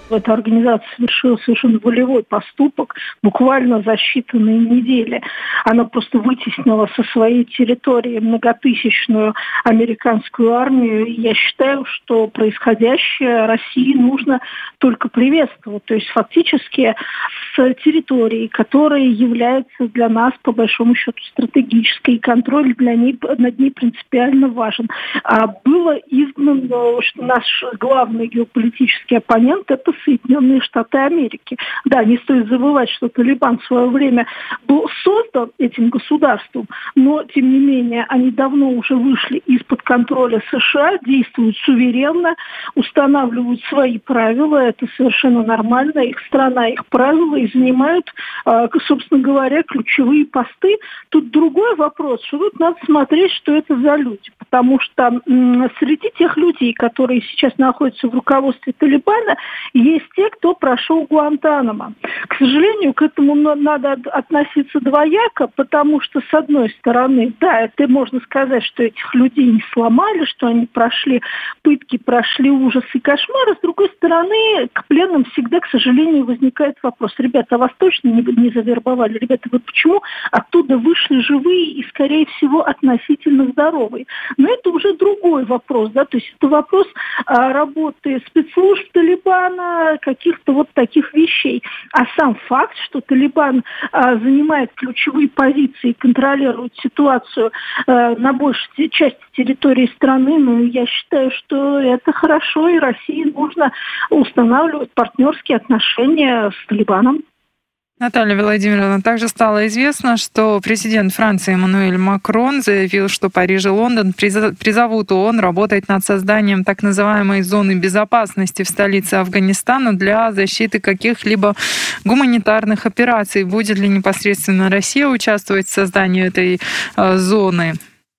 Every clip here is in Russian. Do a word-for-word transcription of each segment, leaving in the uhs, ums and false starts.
эта организация совершила совершенно волевой поступок буквально за считанные недели. Она просто вытеснила со своей территории многотысячную американскую армию. И я считаю, что происходящее России нужно только приветствовать. То есть фактически с территории, которая является для нас, по большому счету, стратегической, и контроль для ней, над ней принципиально важен. А было изгнано, что наш главный геополитический оппонент – это Соединенные Штаты Америки. Да, не стоит забывать, что Талибан в свое время был создан этим государством, но, тем не менее, они давно уже вышли из-под контроля США, действуют суверенно, устанавливают свои правила, это совершенно нормально, их страна, их правила, и занимают, собственно говоря, ключевые посты. Тут другой вопрос, что тут надо смотреть, что это за люди, потому что среди тех людей, которые сейчас находятся в руководстве Талибана, есть те, кто прошел Гуантанамо. К сожалению, к этому надо относиться двояко, потому что, с одной стороны, да, это можно сказать, что этих людей не сломали, что они прошли пытки, прошли ужас и кошмары. С другой стороны, к пленным всегда, к сожалению, возникает вопрос: ребята, а вас точно не, не завербовали? Ребята, вы почему оттуда вышли живые и, скорее всего, относительно здоровые? Но это уже другой вопрос, да, то есть это вопрос а, работы спецслужб Талибана, каких-то вот таких вещей. А сам факт, что Талибан а, занимает ключевые позиции и контролирует ситуацию а, на большей части территории страны, ну, я считаю, что это хорошо, и России нужно устанавливать партнерские отношения с Талибаном. Наталья Владимировна, также стало известно, что президент Франции Эммануэль Макрон заявил, что Париж и Лондон призовут ООН работать над созданием так называемой зоны безопасности в столице Афганистана для защиты каких-либо гуманитарных операций. Будет ли непосредственно Россия участвовать в создании этой э, зоны?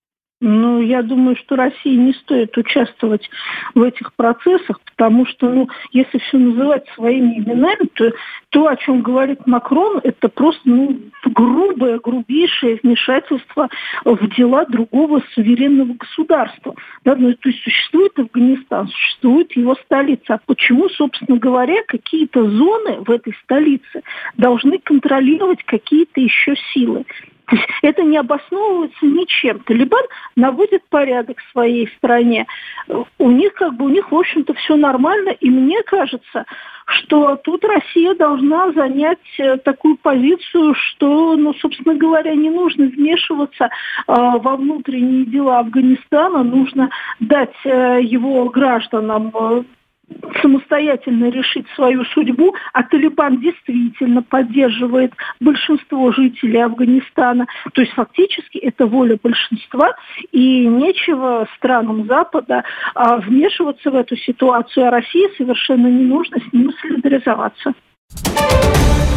Ну, я думаю, что России не стоит участвовать в этих процессах, потому что, ну, если все называть своими именами, то то, о чем говорит Макрон, это просто, ну, грубое, грубейшее вмешательство в дела другого суверенного государства. Да, ну, то есть существует Афганистан, существует его столица. А почему, собственно говоря, какие-то зоны в этой столице должны контролировать какие-то еще силы? То есть это не обосновывается ничем. Талибан наводит порядок в своей стране. У них, как бы, у них, в общем-то, все нормально. И мне кажется, что тут Россия должна занять такую позицию, что, ну, собственно говоря, не нужно вмешиваться э, во внутренние дела Афганистана. Нужно дать э, его гражданам э, самостоятельно решить свою судьбу, а Талибан действительно поддерживает большинство жителей Афганистана. То есть фактически это воля большинства, и нечего странам Запада а, вмешиваться в эту ситуацию, а России совершенно не нужно с ним солидаризоваться.